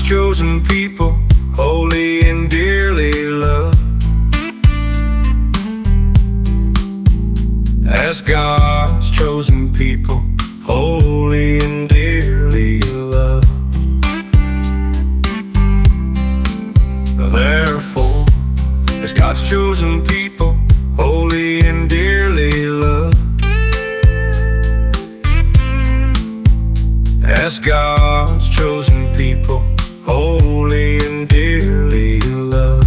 chosen people, holy and dearly loved. As God's chosen people, holy and dearly loved. Therefore, as God's chosen people, holy and dearly loved. As God's chosen people, holy and dearly loved.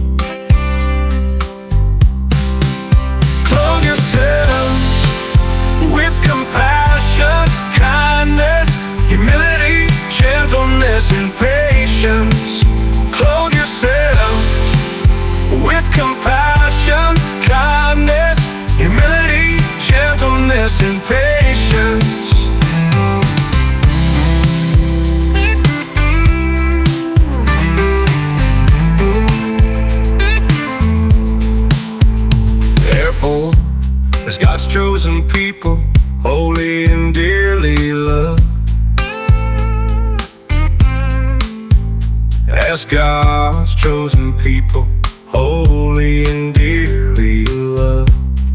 Clothe yourselves with compassion, kindness, humility, gentleness, and patience. Clothe yourselves with compassion, kindness, humility, gentleness, and patience. Therefore, as God's chosen people, holy and dearly loved. As God's chosen people, holy and dearly loved.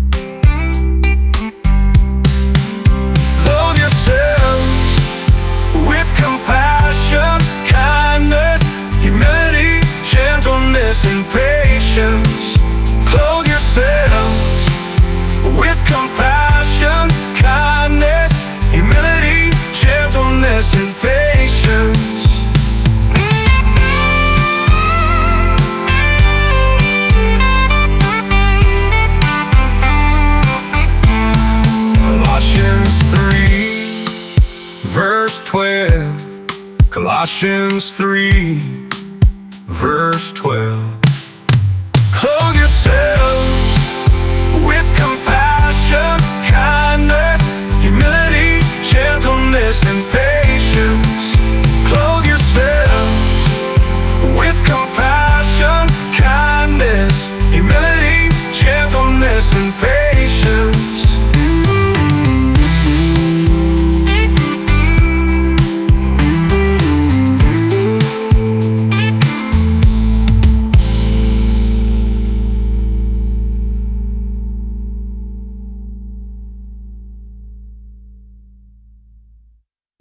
Clothe yourselves with compassion, kindness, humility, gentleness, and patience. Clothe yourselves with compassion, kindness, humility, gentleness, and patience. Colossians 3, verse 12. Colossians 3, verse 12.